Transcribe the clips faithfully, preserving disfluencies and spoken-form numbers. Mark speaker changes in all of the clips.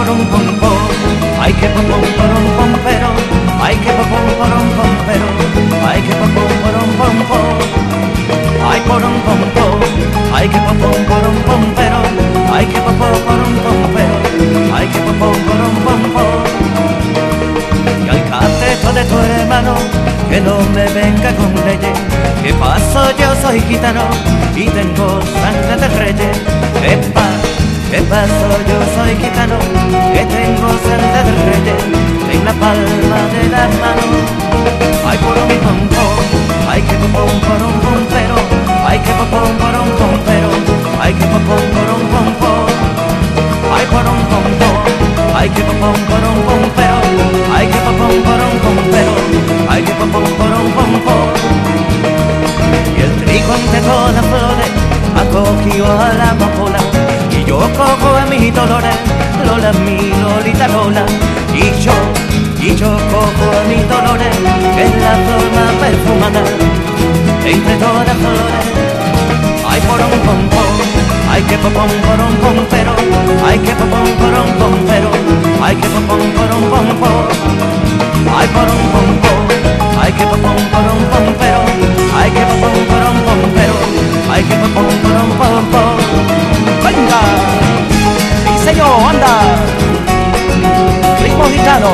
Speaker 1: porom pom pom, ay que pom pom porom pom pero, ay que pom pom porom pom pero, ay que pom pom porom pom pom, ay porom pom pom, ay que pom pom porom pom pero, ay que pom pom porom pom pero, ay que pom pom porom pom pom. Y al cateto de tu hermano, que no me venga con leyes, que paso yo soy gitano y tengo sangre de reyes. Epa, que paso yo soy gitano, que tengo sangre de reyes en la palma de la mano. Ay porom pom pom, ay que pom pom porom pom pero, ay que pom pom porom pom pero, ay que pom pom porom pom pom, ay porom pom pom, ay que pom pom porom pom pero, ay que pom pom porom pom pero, ay que pom pom porom pom pom. Y el trigo ante todas las flores acogió a la amapola, y yo cojo a mis dolores, Lola, mi Lolita Lola, y yo, y yo cojo a mis dolores, que es la flor más perfumada entre todas las flores. Ay porom pom pom, ay que pom pom porom pom pero, ay que pom pom porom pom pero, ay que pom pom porom pom pom, ay porom pom pom, ay que pom pom porom pom pero, ay que pom pom porom pom pero, ay que pom pom porom pom pom. Venga, y señor, anda, ritmo gitano,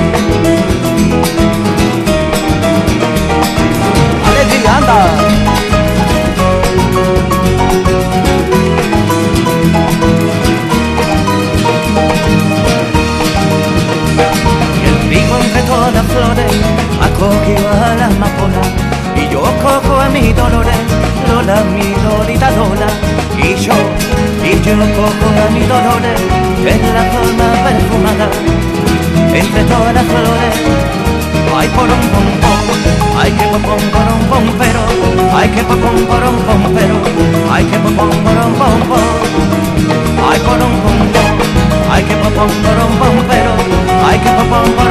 Speaker 1: alegría, anda. Todas las flores acogió a las amapolas, y yo cojo a mis dolores, Lola, mi Lolita Lola, y yo, y yo cojo a mis dolores, que es la flor más perfumada entre todas las flores. Ay porom pom pom, ay que pom pom porom pom pero, ay que pom pom porom pom pero, ay que pom pom porom pom pom, ay porom pom pom, ay que pom pom porom pom pero, ay que pom pom